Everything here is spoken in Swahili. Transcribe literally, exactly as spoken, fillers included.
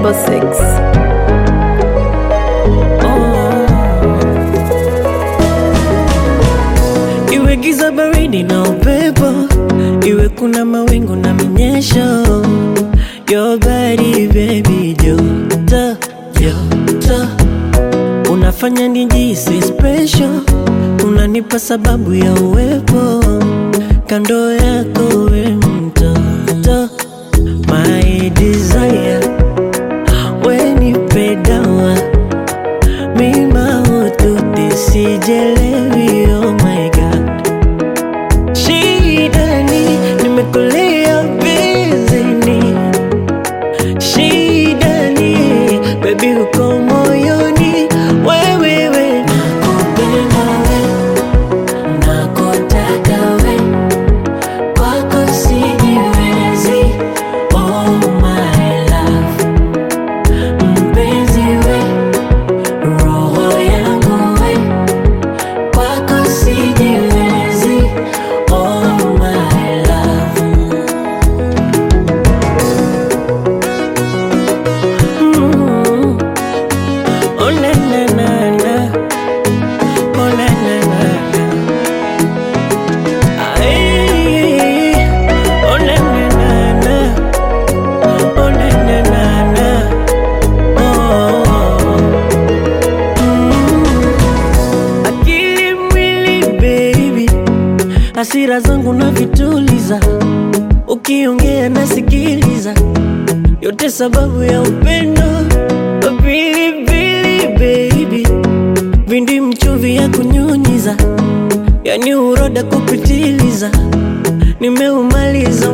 number six. Iwe giza baridi na upepo, iwe kuna mawingu na minyesho, your body baby joto, joto unafanya nijihisi special, unanipa sababu ya uwepo kando yako we mtoto, my desire, we nipe dawa, mi mahututi sijelewi, oh my god. Shidani, nimekulia bizini, shidani, baby uko moyoni, wewe we nakupenda we, nakutaka we, kwako sijiwezi, oh my love. Mpenzi we, roho yangu we, kwako sijiwezi, oh my love. Mm. Oh na na na na, oh na na na na. Ay, oh na na na na, oh na na na na, oh. Mm. Akili mwili baby, hasira zangu na vituliza, ukiongea nasikiliza, yote sababu ya upendo. Pilipili baby, vindi mchuvi ya kunyunyiza, yani uroda kupitiliza, nimeumaliza